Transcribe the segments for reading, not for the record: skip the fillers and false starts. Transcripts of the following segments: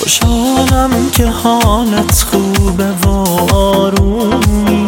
خوشحالم که حالت خوبه و آرومی،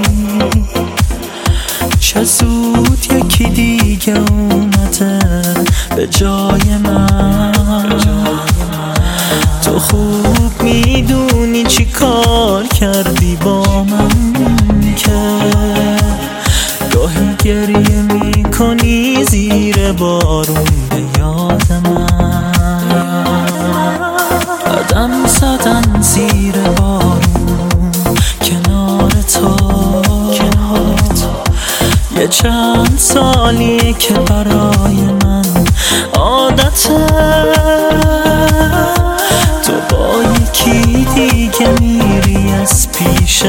چه زود یکی دیگه اومده به جای من. تو خوب میدونی چی کار کردی با من که گاهی گریه میکنی زیر بارون به یاد من. قدم زدن زیر بارون کنار تو یه چند سالیه که برای من عادته. تو با یکی دیگه میری از پیش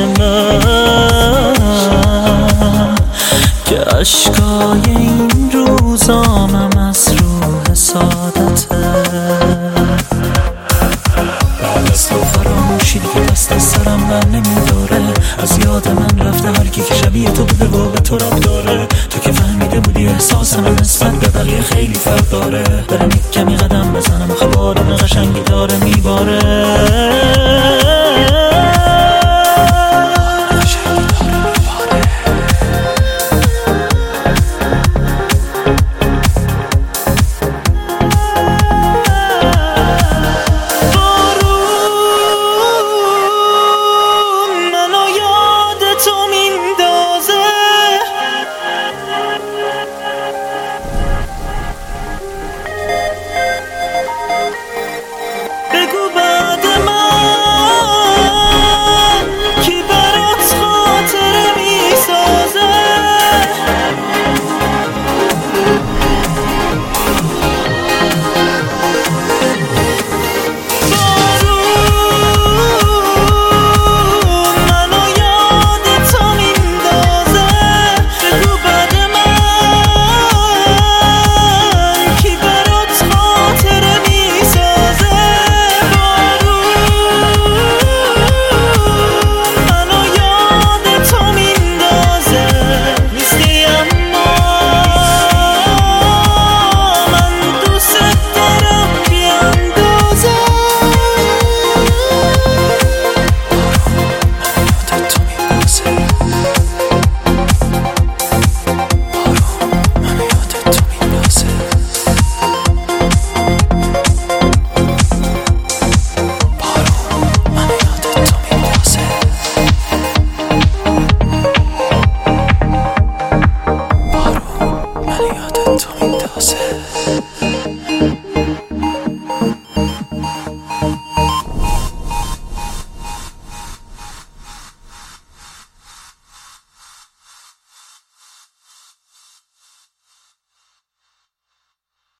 من که اشکای این روزامم از روح سعادته. بعد از تو فراموشی دیگه دست از سرم من نمیداره، از یاد من رفته هر کی که شبیه تو بوده و به تو رب داره. تو که فهمیده بودی احساس من نسبت به بقیه خیلی فرق داره. برم یک کمی قدم بزنم آخه بارون قشنگی داره میباره. تو میندازه